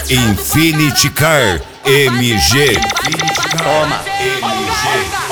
Infinity Car MG. Toma. MG.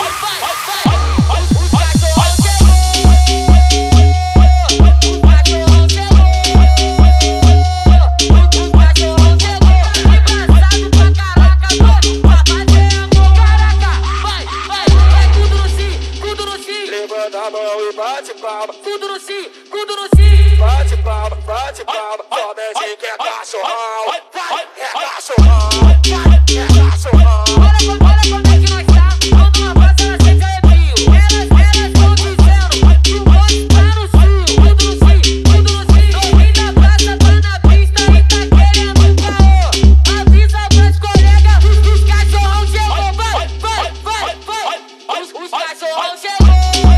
Levanta a mão e bate palma. Tudo no sim, tudo no sim. Bate palma, só desce que é cachorrão. É cachorrão, é cachorrão. Olha como é que nós tá. Quando uma passa ela sente arrepio. Elas estão dizendo que o rosto tá no cio. Tudo no sim, tudo no sim. No fim da praça tá na pista e tá querendo caô. Avisa pros colegas, os cachorrão chegou. Vai. Os cachorrão chegou.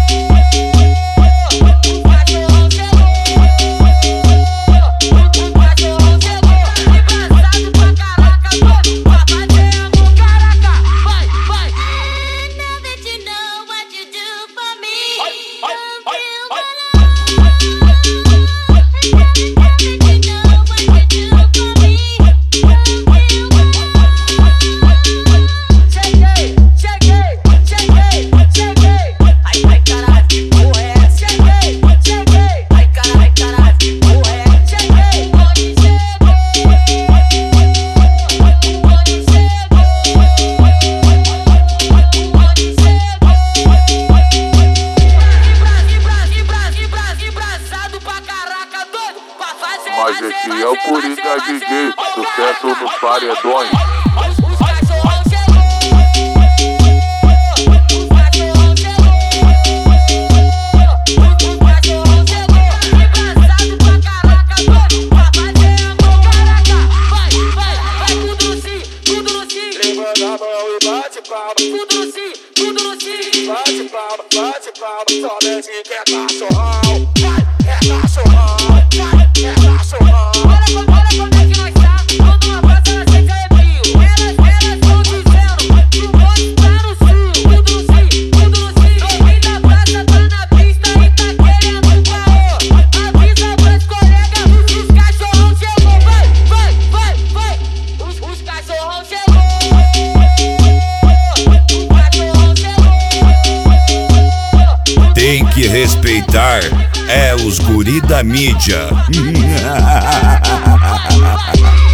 Mas esse é o Coringa DJ, sucesso nos paredões. Os cachorrão embraçado pra caraca, doido pra fazer amor, caraca. Vai, tudo no sim. Levanta a mão e bate palma. Tudo no sim. Bate palma, só desce que é cachorrão. É cachorrão, é cachorrão. Olha como é que nós tá. Quando uma passa ela sente arrepio. Elas estão dizendo que o rosto tá no cio. Tudo no sim. No fim da praça tá na pista e tá querendo caô. Avisa pros colegas, os cachorrão chegou. Vai. Os cachorrão chegou. Tem que respeitar, é os guri da mídia.